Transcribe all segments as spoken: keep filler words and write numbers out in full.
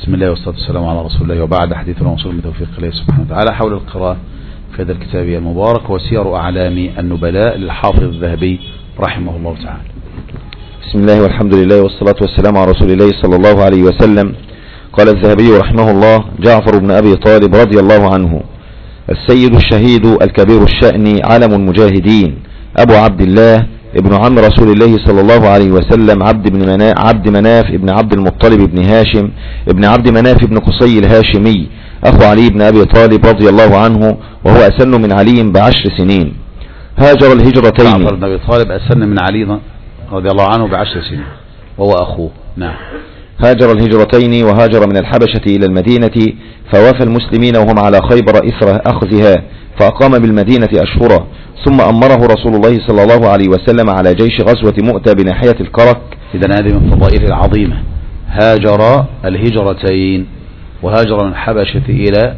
بسم الله والصلاة والسلام على رسول الله، وبعد حديثنا وصول بتوفيق الله سبحانه وتعالى حول القراءة في هذا الكتاب المبارك وسير أعلام النبلاء للحافظ الذهبي رحمه الله تعالى. بسم الله والحمد لله والصلاة والسلام على رسول الله صلى الله عليه وسلم. قال الذهبي رحمه الله: جعفر بن أبي طالب رضي الله عنه السيد الشهيد الكبير الشأن علم المجاهدين، أبو عبد الله ابن عم رسول الله صلى الله عليه وسلم، عبد بن مناف عبد مناف ابن عبد المطلب ابن هاشم ابن عبد مناف ابن قصي الهاشمي، أخو علي بن أبي طالب رضي الله عنه، وهو أسن من علي بعشر سنين. هاجر الهجرتين. جعفر بن أبي طالب أسن من علي رضي الله عنه بعشر سنين وهو أخوه. نعم. هاجر الهجرتين وهاجر من الحبشة إلى المدينة، فوافى المسلمين وهم على خيبر إثر أخذها، فأقام بالمدينة أشهرا، ثم أمره رسول الله صلى الله عليه وسلم على جيش غزوة مؤتة بناحية الكرك. إذن هذه من فضائله العظيمة، هاجر الهجرتين وهاجر من الحبشة إلى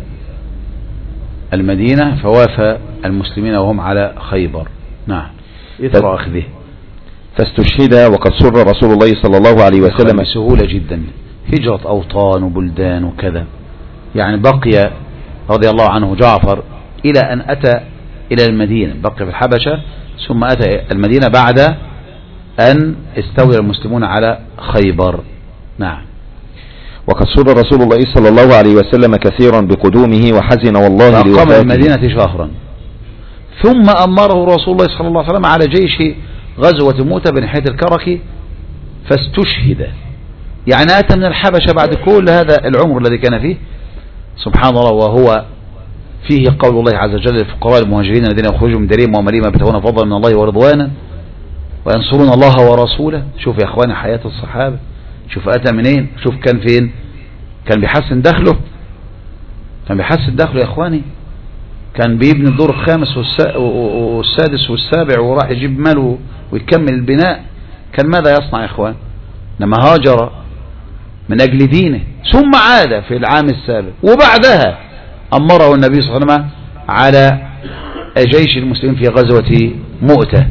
المدينة، فوافى المسلمين وهم على خيبر. نعم. إثر أخذه، فاستشهد وقد سر رسول الله صلى الله عليه وسلم بسهولة جدا، هجرة أوطان وبلدان وكذا، يعني بقي رضي الله عنه جعفر إلى أن أتى إلى المدينة، بقي في الحبشة ثم أتى المدينة بعد أن استولى المسلمون على خيبر. نعم. وقد سر رسول الله صلى الله عليه وسلم كثيرا بقدومه وحزن والله لوفاته. فأقام المدينة شهرا، ثم أمره رسول الله صلى الله عليه وسلم على جيش غزوة مؤتة بناحية الكرك فاستشهد، يعني أتى من الحبشة بعد كل هذا العمر الذي كان فيه، سبحان الله، وهو فيه قول الله عز وجل: للفقراء المهاجرين الذين يخرجوا من ديرهم وأموالهم يبتغون فضلا من الله ورضوانا وينصرون الله ورسوله. شوف يا اخواني حياة الصحابة، شوف أتى منين، شوف كان فين، كان بيحسن دخله، كان بيحسن دخله يا اخواني، كان بيبني الدور الخامس والسادس والسابع وراح يجيب ماله ويكمل البناء. كان ماذا يصنع يا اخوان؟ لما هاجر من أجل دينه ثم عاد في العام السابع، وبعدها أمره النبي صلى الله عليه وسلم على جيش المسلمين في غزوة مؤتة،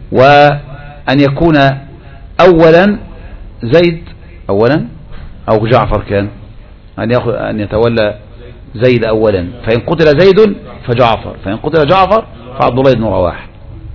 وأن يكون أولا زيد أولا أو جعفر، كان أن يأخذ أن يتولى زيد أولا، فإن قتل زيد فجعفر، فإن قتل جعفر فعبد الله بن رواحة،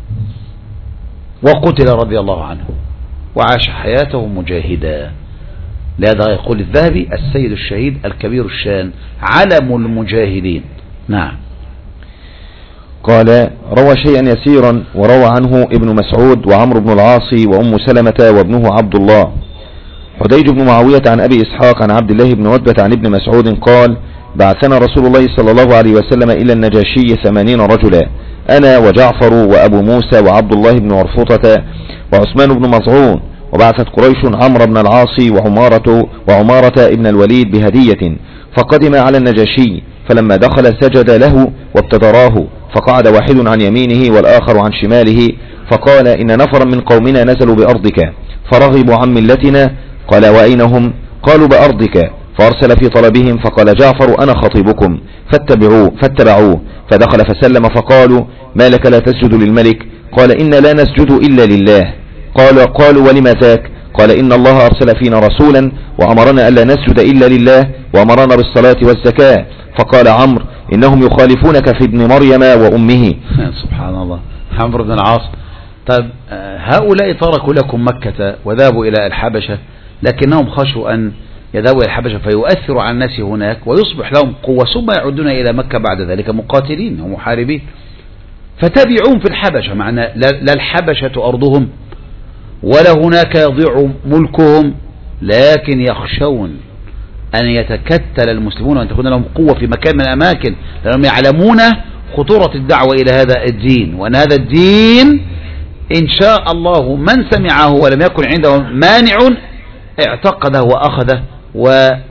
وقتل رضي الله عنه وعاش حياته مجاهدا. لهذا يقول الذهبي: السيد الشهيد الكبير الشان علم المجاهدين. نعم. قال: روى شيئا يسيرا وروى عنه ابن مسعود وعمرو بن العاص وأم سلمة وابنه عبد الله. حديج بن معاوية عن أبي إسحاق عن عبد الله بن عتبة عن ابن مسعود قال: بعثنا رسول الله صلى الله عليه وسلم إلى النجاشي ثمانين رجلا، أنا وجعفر وأبو موسى وعبد الله بن عرفطة وعثمان بن مظعون، وبعثت قريش عمرو بن العاص وعمارة, وعمارة ابن الوليد بهدية، فقدم على النجاشي، فلما دخل سجد له وابتدراه، فقعد واحد عن يمينه والآخر عن شماله، فقال: إن نفرا من قومنا نزلوا بأرضك فرغبوا عن ملتنا. قال: وأين هم؟ قالوا: بأرضك. فأرسل في طلبهم، فقال جعفر: أنا خطيبكم، فاتبعوه فاتبعوه فدخل فسلم، فقالوا: ما لك لا تسجد للملك؟ قال: إن لا نسجد إلا لله. قال قالوا: ولما ذاك؟ قال: إن الله أرسل فينا رسولا وأمرنا ألا نسجد إلا لله وأمرنا بالصلاة والزكاة. فقال عمرو: إنهم يخالفونك في ابن مريم وأمه. سبحان الله. عمرو بن العاص. طيب هؤلاء تركوا لكم مكة وذهبوا إلى الحبشة، لكنهم خشوا أن يذهبوا إلى الحبشة فيؤثروا على الناس هناك ويصبح لهم قوة، ثم يعودون إلى مكة بعد ذلك مقاتلين ومحاربين، فتبعون في الحبشة، معنى لا الحبشة أرضهم ولا هناك يضيع ملكهم، لكن يخشون أن يتكتل المسلمون وأن تكون لهم قوة في مكان من الأماكن، لأنهم يعلمون خطورة الدعوة إلى هذا الدين، وأن هذا الدين إن شاء الله من سمعه ولم يكن عنده مانع اعتقده وأخذه وصار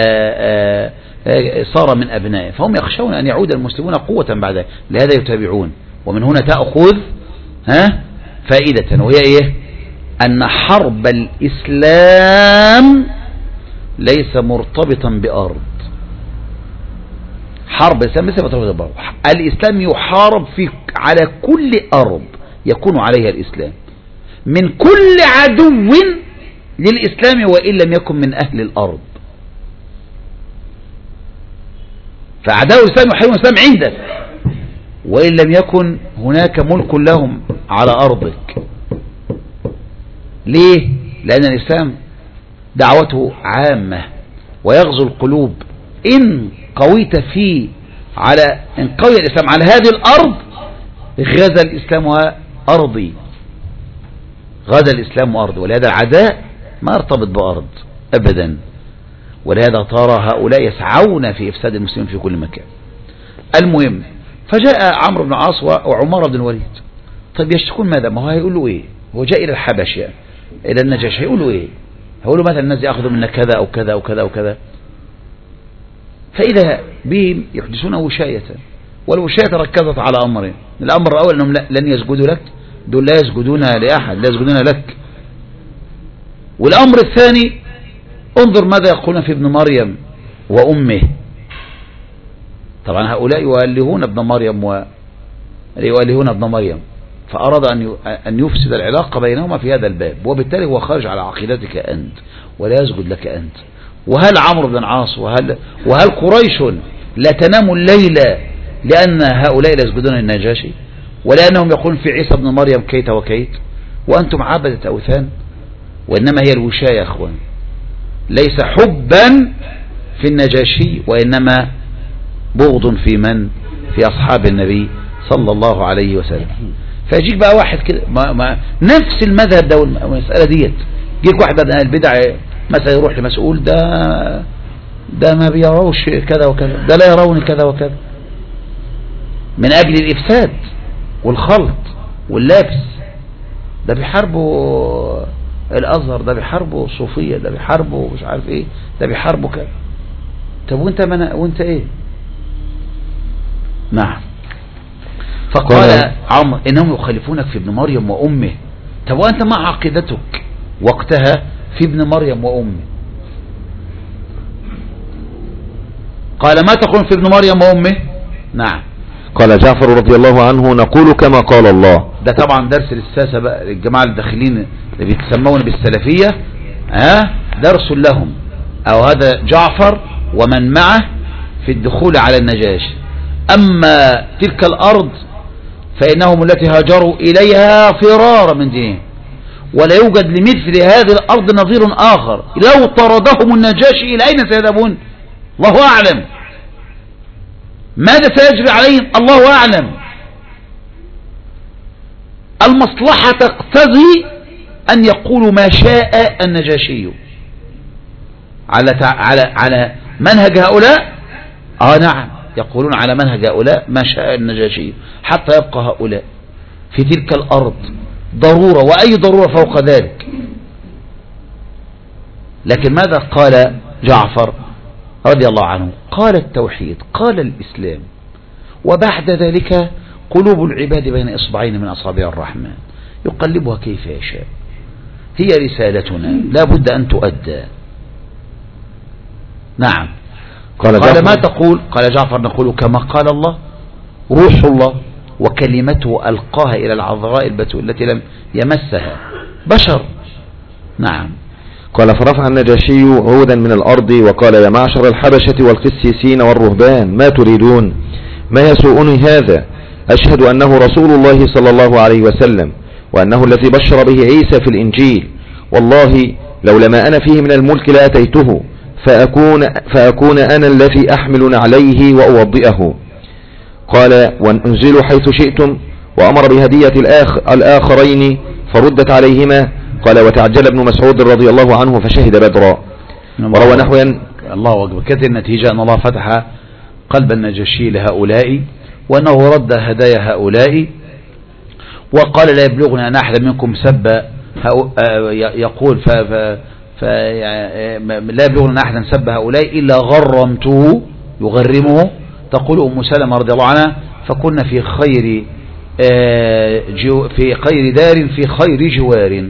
من أبنائه، فهم يخشون أن يعود المسلمون قوة بعد، لهذا يتابعون. ومن هنا تأخذ ها فائدة، وهي إيه؟ أن حرب الإسلام ليس مرتبطا بأرض، حرب الإسلام ليس مرتبطا بأرض، الإسلام يحارب في على كل أرض يكون عليها الإسلام، من كل عدو للإسلام وإن لم يكن من أهل الأرض. فأعداء الإسلام يحاربون الإسلام عندك، وإن لم يكن هناك ملك لهم على أرضك. ليه؟ لأن الإسلام دعوته عامة ويغزو القلوب. إن قويت فيه على إن قوي الإسلام على هذه الأرض غزا الإسلام أرضي، غزا الإسلام أرض. ولهذا العداء ما يرتبط بأرض أبدا، ولهذا ترى هؤلاء يسعون في إفساد المسلمين في كل مكان. المهم، فجاء عمرو بن العاص وعمر بن الوليد. طيب يشتكون ماذا؟ ما هو هيقولوا إيه؟ هو جاء إلى الحبشة إلى النجاشي، هيقولوا إيه؟ هيقولوا مثلا الناس يأخذوا منا كذا أو كذا أو كذا أو كذا. فإذا بهم يحدثون وشاية، والوشاية ركزت على أمرين. الأمر الأول أنهم لن يسجدوا لك، دول لا يسجدون لأحد، لا يسجدون لك. والأمر الثاني، انظر ماذا يقولون في ابن مريم وأمه. طبعا هؤلاء يؤلهون ابن مريم و يؤلهون ابن مريم، فأراد أن يفسد العلاقة بينهما في هذا الباب، وبالتالي هو خارج على عقيدتك أنت ولا يسجد لك أنت. وهل عمرو بن العاص وهل وهل قريش لا تنام الليلة لأن هؤلاء لا يسجدون للنجاشي، ولأنهم يقولون في عيسى ابن مريم كيت وكيت، وأنتم عبدة أوثان؟ وإنما هي الوشاية يا أخوان، ليس حبا في النجاشي، وإنما بغض في من؟ في أصحاب النبي صلى الله عليه وسلم. فيجيك بقى واحد كده ما ما نفس المذهب ده والمسألة ديت، يجيك واحد من البدع مثلا يروح لمسؤول، ده ده ما بيروش كذا وكذا، ده لا يرون كذا وكذا، من أجل الإفساد والخلط واللبس. ده بيحاربوا الأزهر، ده بيحاربوا الصوفية، ده بيحاربوا مش عارف ايه، ده بيحاربوا كذا. طب وانت من وانت ايه؟ نعم. فقال عمرو انهم يخالفونك في ابن مريم وامه. طب وانت ما عقيدتك وقتها في ابن مريم وامه؟ قال ما تقول في ابن مريم وامه؟ نعم. قال جعفر رضي الله عنه نقول كما قال الله. ده طبعا درس للساسة بقى، الجماعة الداخلين اللي بيتسمون بالسلفية، ها درس لهم، او هذا جعفر ومن معه في الدخول على النجاشي. اما تلك الارض فانهم التي هاجروا اليها فرارا من دينهم، ولا يوجد لمثل هذه الارض نظير اخر. لو طردهم النجاشي الى اين سيذهبون؟ الله اعلم. ماذا سيجري عليهم؟ الله اعلم. المصلحة تقتضي أن يقولوا ما شاء النجاشي على على على منهج هؤلاء. آه نعم، يقولون على منهج هؤلاء ما شاء النجاشي حتى يبقى هؤلاء في تلك الأرض ضرورة، وأي ضرورة فوق ذلك. لكن ماذا قال جعفر رضي الله عنه؟ قال التوحيد، قال الإسلام، وبعد ذلك قلوب العباد بين إصبعين من أصابع الرحمن يقلبها كيف يشاء. هي رسالتنا لا بد أن تؤدى. نعم. قال, قال ما تقول؟ قال جعفر نقول كما قال الله، روح الله وكلمته ألقاها إلى العذراء البتول التي لم يمسها بشر. نعم. قال فرفع النجاشي عودا من الأرض وقال يا معشر الحبشة والقسيسين والرهبان ما تريدون؟ ما يسوءني هذا؟ أشهد أنه رسول الله صلى الله عليه وسلم، وأنه الذي بشر به عيسى في الإنجيل. والله لولا ما أنا فيه من الملك لأتيته فأكون, فأكون أنا الذي أحمل عليه وأوضئه. قال وانزلوا حيث شئتم، وأمر بهدية الآخ الآخرين فردت عليهما. قال وتعجل ابن مسعود رضي الله عنه فشهد بدرا. وروى نحويا. الله أكبر. كانت النتيجة أن الله فتح قلب النجاشي لهؤلاء، وأنه رد هدايا هؤلاء، وقال لا يبلغني أن أحد منكم سب يقول ف ف لا يبلغني أن أحدا سب هؤلاء إلا غرمته، يغرمه. تقول أم سلمة رضي الله عنها فكنا في خير في خير دار في خير جوار،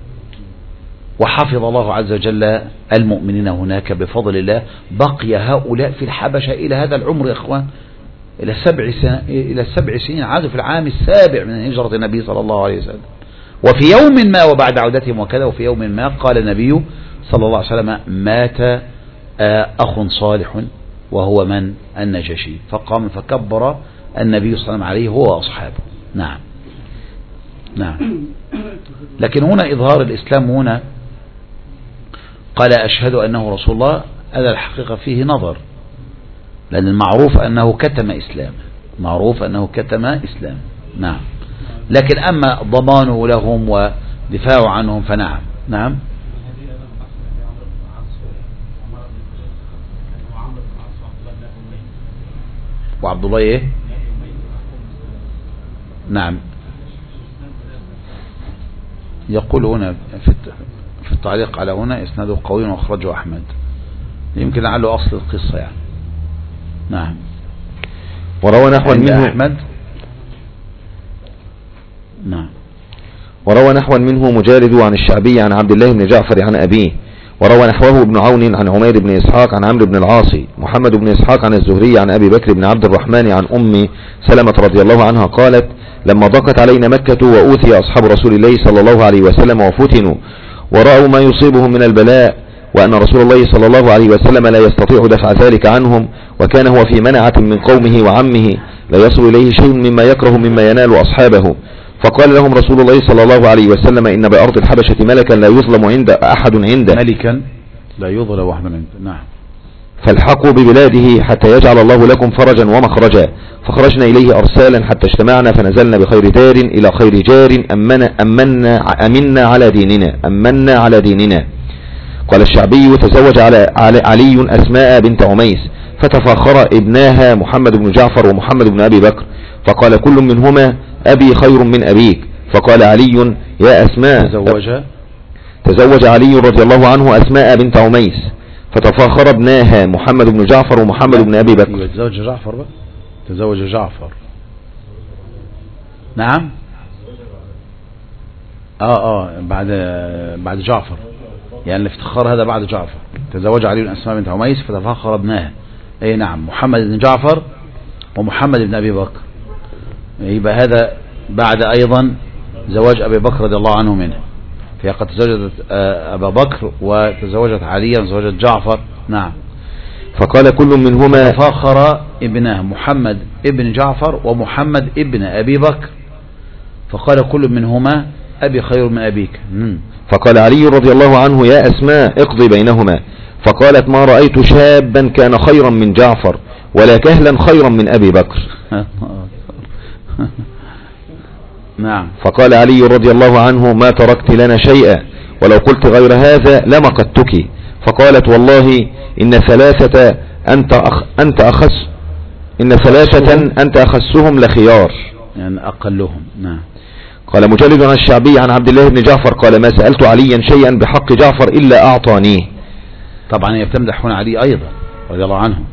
وحفظ الله عز وجل المؤمنين هناك بفضل الله. بقي هؤلاء في الحبشة إلى هذا العمر يا إخوان، إلى سبع سنين إلى سبع سنين عادوا في العام السابع من هجرة النبي صلى الله عليه وسلم. وفي يوم ما وبعد عودتهم وكذا، وفي يوم ما قال النبي صلى الله عليه وسلم مات أخ صالح وهو من النجاشي، فقام فكبر النبي صلى الله عليه وسلم عليه هو وأصحابه. نعم نعم. لكن هنا إظهار الإسلام هنا قال أشهد أنه رسول الله، هذا الحقيقة فيه نظر، لأن المعروف أنه كتم إسلام، معروف أنه كتم إسلام. نعم. لكن أما ضمانه لهم ودفاعه عنهم فنعم. نعم. وعبد الله إيه؟ نعم. يقول هنا في التعليق على هنا إسناده قوي وأخرجه أحمد، يمكن لعله أصل القصة يعني. نعم. وروى نحو منه أحمد. نعم. وروى نحو منه مجالد عن الشعبي عن عبد الله بن جعفر عن أبيه. وروى نحوه ابن عون عن عمير بن إسحاق عن عمرو بن العاص. محمد بن إسحاق عن الزهري عن أبي بكر بن عبد الرحمن عن أم سلمة رضي الله عنها قالت لما ضاقت علينا مكة وأوتي أصحاب رسول الله صلى الله عليه وسلم وفتنوا ورأوا ما يصيبهم من البلاء وأن رسول الله صلى الله عليه وسلم لا يستطيع دفع ذلك عنهم، وكان هو في منعة من قومه وعمه لا يصل إليه شيء مما يكره مما ينال أصحابه، فقال لهم رسول الله صلى الله عليه وسلم إن بأرض الحبشة ملكا لا يظلم عند أحد عنده، ملكا لا يظلم أحد عنده. نعم. فالحقوا ببلاده حتى يجعل الله لكم فرجا ومخرجا، فخرجنا إليه أرسالا حتى اجتمعنا فنزلنا بخير دار إلى خير جار أمنا, أمنا, أمنا على ديننا أمنا على ديننا. قال الشعبي تزوج على علي أسماء بنت عميس فتفاخر ابناها محمد بن جعفر ومحمد بن أبي بكر، فقال كل منهما أبي خير من أبيك، فقال علي يا أسماء تزوج تزوج علي رضي الله عنه أسماء بنت عميس فتفاخر ابناها محمد بن جعفر ومحمد بن أبي بكر. تزوج جعفر بقى تزوج جعفر. نعم. اه اه بعد بعد جعفر، يعني الافتخار هذا بعد جعفر. تزوج علي أسماء بنت عميس فتفاخر ابناها، اي نعم، محمد بن جعفر ومحمد بن أبي بكر، يبقى هذا بعد أيضا زواج أبي بكر رضي الله عنه منه، فهي قد تزوجت أبا بكر وتزوجت عليا وتزوجت جعفر. نعم. فقال كل منهما فاخر ابنه محمد ابن جعفر ومحمد ابن أبي بكر، فقال كل منهما أبي خير من أبيك. مم. فقال علي رضي الله عنه يا أسماء اقضي بينهما، فقالت ما رأيت شابا كان خيرا من جعفر ولا كهلا خيرا من أبي بكر. نعم. فقال علي رضي الله عنه ما تركت لنا شيئا ولو قلت غير هذا لمقتك، فقالت والله إن ثلاثة أنت أخ أنت أخس إن ثلاثة أنت أخسهم لخيار، يعني أقلهم. نعم. قال مجلد عن الشعبي عن عبد الله بن جعفر قال ما سألت عليا شيئا بحق جعفر إلا أعطانيه. طبعا هي بتمدح هنا علي أيضا رضي الله عنه،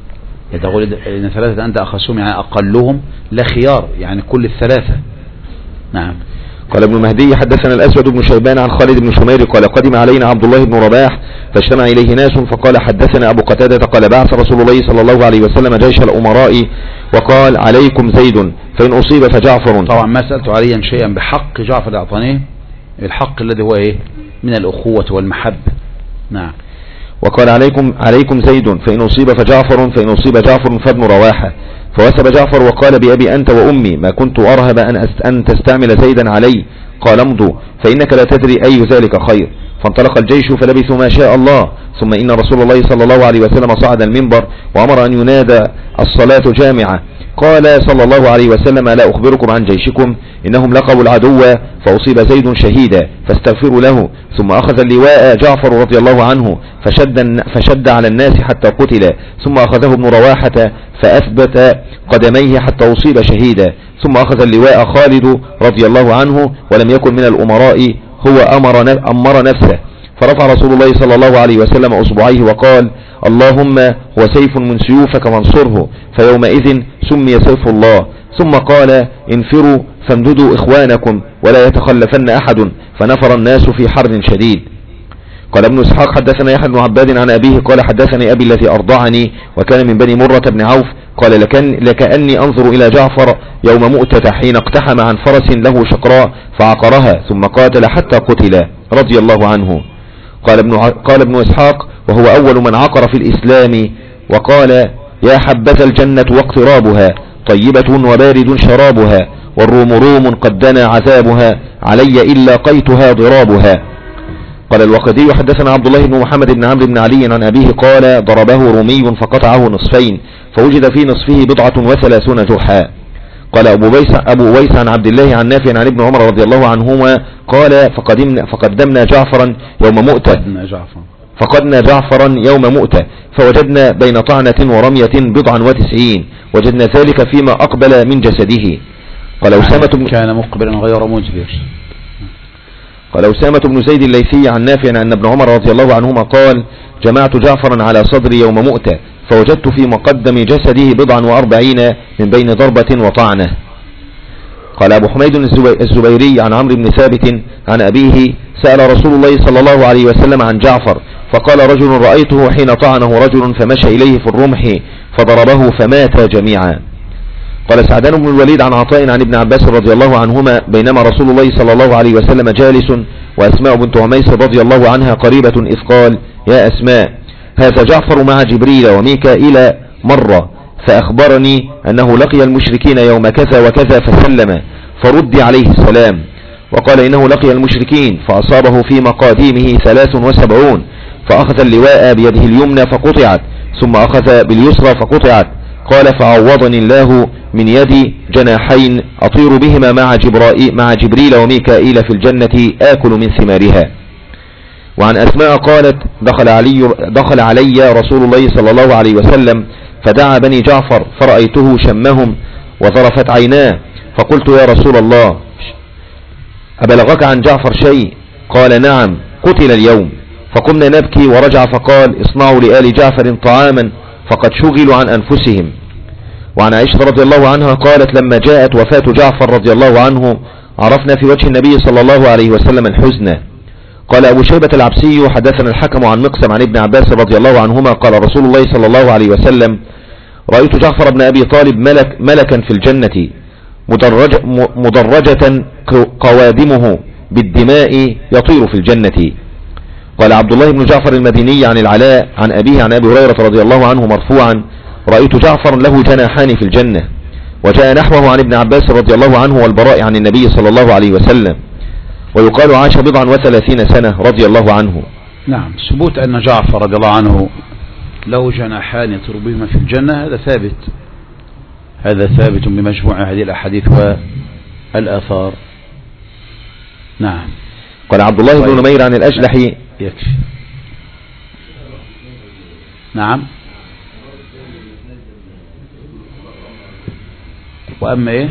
يقول إن ثلاثة أنت أخسهم يعني أقلهم لخيار، يعني كل الثلاثة. نعم. قال ابن مهدي حدثنا الأسود بن شيبان عن خالد بن شمير قال قدم علينا عبد الله بن رباح فاجتمع إليه ناس فقال حدثنا أبو قتادة قال بعث رسول الله صلى الله عليه وسلم جيش الأمراء وقال عليكم زيد فإن أصيب فجعفر. طبعا ما سألت عليا شيئا بحق جعفر أعطانيه، الحق الذي هو إيه من الأخوة والمحبة. نعم. وقال عليكم عليكم زيد فإن أصيب فجعفر فإن أصيب جعفر فابن رواحة، فوثب جعفر وقال بأبي أنت وأمي ما كنت أرهب أن, أن تستعمل زيدا علي، قال امضوا فإنك لا تدري أي ذلك خير. فانطلق الجيش فلبثوا ما شاء الله، ثم إن رسول الله صلى الله عليه وسلم صعد المنبر وأمر أن ينادى الصلاة جامعة، قال صلى الله عليه وسلم لا أخبركم عن جيشكم إنهم لقوا العدو فأصيب زيد شهيدا فاستغفروا له، ثم أخذ اللواء جعفر رضي الله عنه فشد, فشد على الناس حتى قتل، ثم أخذه ابن رواحة فأثبت قدميه حتى أصيب شهيدا، ثم أخذ اللواء خالد رضي الله عنه ولم يكن من الأمراء هو أمر, أمر نفسه، فرفع رسول الله صلى الله عليه وسلم أصبعيه وقال اللهم هو سيف من سيوفك فانصره، فيومئذ سمي سيف الله، ثم قال انفروا فامددوا إخوانكم ولا يتخلفن أحد، فنفر الناس في حر شديد. قال ابن اسحاق حدثنا يحيى بن عباد عن أبيه قال حدثني أبي الذي أرضعني وكان من بني مرة بن عوف قال لكن لكأني أنظر إلى جعفر يوم مؤتة حين اقتحم عن فرس له شقراء فعقرها ثم قاتل حتى قتل رضي الله عنه. قال ابن, قال ابن اسحاق وهو أول من عقر في الإسلام وقال يا حبذا الجنة واقترابها طيبة وبارد شرابها والروم روم قد دنا عذابها علي إلا قيتها ضرابها. قال الوقدي حدثنا عبد الله بن محمد بن عمرو بن علي عن أبيه قال ضربه رومي فقطعه نصفين فوجد في نصفه بضعة وثلاثون جرحا. قال أبو ويس أبو ويس عن عبد الله عن نافع عن ابن عمر رضي الله عنهما قال فقدمنا, فقدمنا جعفرا يوم مؤتة فقدنا جعفرا يوم مؤتة فوجدنا بين طعنة ورمية بضعا وتسعين وجدنا ذلك فيما أقبل من جسده. قال أسامة بن كان مقبلا غير مجبر. قال أسامة بن زيد الليثي عن نافع أن ابن عمر رضي الله عنهما قال جمعت جعفرا على صدري يوم مؤتة فوجدت في مقدم جسده بضعا وأربعين من بين ضربة وطعنة. قال أبو حميد الزبيري عن عمرو بن ثابت عن أبيه سأل رسول الله صلى الله عليه وسلم عن جعفر فقال رجل رأيته حين طعنه رجل فمشى إليه في الرمح فضربه فمات جميعا. قال سعدان بن الوليد عن عطاء عن ابن عباس رضي الله عنهما بينما رسول الله صلى الله عليه وسلم جالس وأسماء بنت عميس رضي الله عنها قريبة إذ قال يا أسماء هذا جعفر مع جبريل وميكائيل مرة فأخبرني أنه لقي المشركين يوم كذا وكذا فسلم فرد عليه السلام وقال إنه لقي المشركين فأصابه في مقاديمه ثلاث وسبعون فأخذ اللواء بيده اليمنى فقطعت ثم أخذ باليسرى فقطعت. قال فعوضني الله من يدي جناحين أطير بهما مع, مع جبريل وميكائيل في الجنة آكل من ثمارها. وعن أسماء قالت دخل علي, دخل علي رسول الله صلى الله عليه وسلم فدعا بني جعفر فرأيته شمهم وظرفت عيناه فقلت يا رسول الله أبلغك عن جعفر شيء؟ قال نعم قتل اليوم. فقمنا نبكي ورجع فقال اصنعوا لآل جعفر طعاما فقد شغلوا عن أنفسهم. وعن عائشة رضي الله عنها قالت لما جاءت وفاة جعفر رضي الله عنه عرفنا في وجه النبي صلى الله عليه وسلم الحزن. قال أبو شيبة العبسي حدثنا الحكم عن مقسم عن ابن عباس رضي الله عنهما قال رسول الله صلى الله عليه وسلم رأيت جعفر بن أبي طالب ملك ملكا في الجنة مدرج مدرجة قوادمه بالدماء يطير في الجنة. قال عبد الله بن جعفر المديني عن العلاء عن أبيه عن أبي هريرة رضي الله عنه مرفوعا رأيت جعفر له جناحان في الجنة. وجاء نحوه عن ابن عباس رضي الله عنه والبراء عن النبي صلى الله عليه وسلم. ويقال عاش بضعا وثلاثين سنة رضي الله عنه. نعم ثبوت أن جعفر رضي الله عنه له جناحان يطير بهما في الجنة هذا ثابت هذا ثابت بمجموع هذه الأحاديث والآثار. نعم. قال عبد الله بن نمير عن الأجلح يكفي. نعم. وأما إيه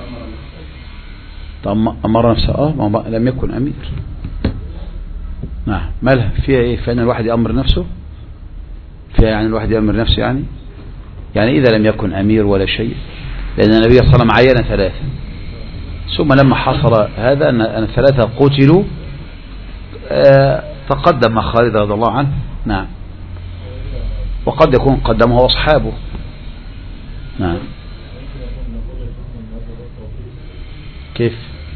أمر نفسه آه لم يكن أمير. نعم مالها فيها إيه فإن الواحد يأمر نفسه فيها يعني الواحد يأمر نفسه يعني يعني إذا لم يكن أمير ولا شيء لأن النبي صلى الله عليه وسلم عين ثلاثة ثم لما حصل هذا أن ثلاثة قتلوا آه تقدم خالد رضي الله عنه. نعم وقد يكون قدمه أصحابه. نعم كيف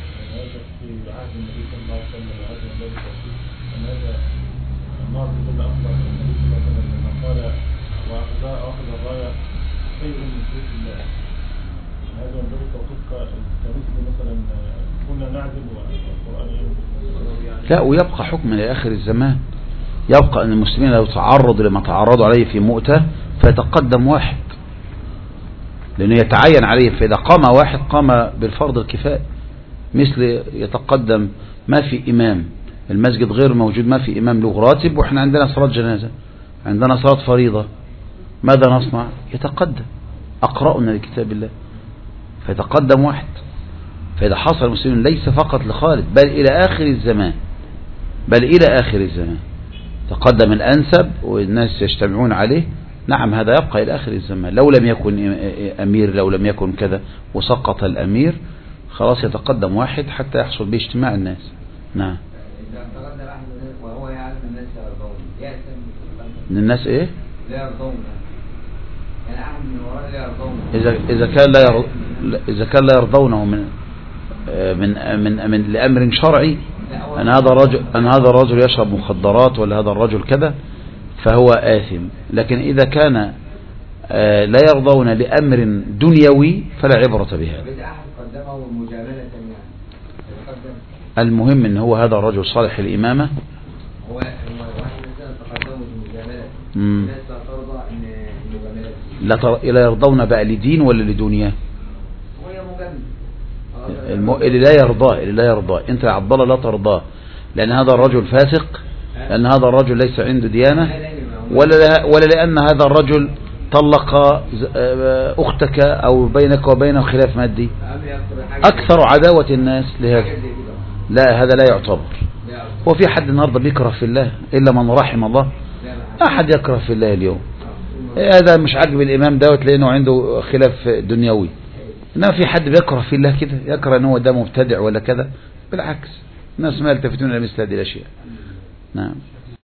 لا ويبقى حكم لآخر الزمان يبقى أن المسلمين لو تعرضوا لما تعرضوا عليه في مؤتة فيتقدم واحد لأنه يتعين عليه فإذا قام واحد قام بالفرض الكفائي مثل يتقدم ما في إمام المسجد غير موجود ما في إمام له راتب وإحنا عندنا صلاة جنازة عندنا صلاة فريضة ماذا نصنع؟ يتقدم أقرأنا لكتاب الله فيتقدم واحد. فإذا حصل المسلمين ليس فقط لخالد بل إلى آخر الزمان بل إلى آخر الزمان تقدم الأنسب والناس يجتمعون عليه. نعم هذا يبقى إلى آخر الزمان لو لم يكن أمير لو لم يكن كذا وسقط الأمير خلاص يتقدم واحد حتى يحصل به اجتماع الناس. نعم وهو يعلم الناس يرضون من الناس إيه لا يرضون يعني أحد من وراء لا يرضون إذا إذا كان لا يرض... إذا كان لا يرضونه من من من من لأمر شرعي أن هذا الرجل أن هذا الرجل يشرب مخدرات ولا هذا الرجل كذا فهو آثم. لكن إذا كان آه لا يرضون لأمر دنيوي فلا عبرة بها. المهم ان هو هذا الرجل صالح الإمامة. هو تقدموا بمجاملة مم. الناس لا ترضى ان لا تر... لا يرضون بقى لدين ولا لدنيا؟ وهي مجاملة الم... اللي لا يرضاه اللي لا يرضاه انت يا عبد الله لا ترضاه لان هذا الرجل فاسق، لان هذا الرجل ليس عنده ديانة، ولا لا... ولا لان هذا الرجل طلق اختك او بينك وبينه خلاف مادي. اكثر عداوة الناس لهذا. لا هذا لا يعتبر. هو في حد النهارده بيكره في الله الا من رحم الله؟ احد يكره في الله اليوم. هذا مش عاجب الامام دوت لانه عنده خلاف دنيوي، انما في حد بيكره في الله كده يكره ان هو ده مبتدع ولا كذا؟ بالعكس الناس ما يلتفتون الى مثل هذه الاشياء. نعم.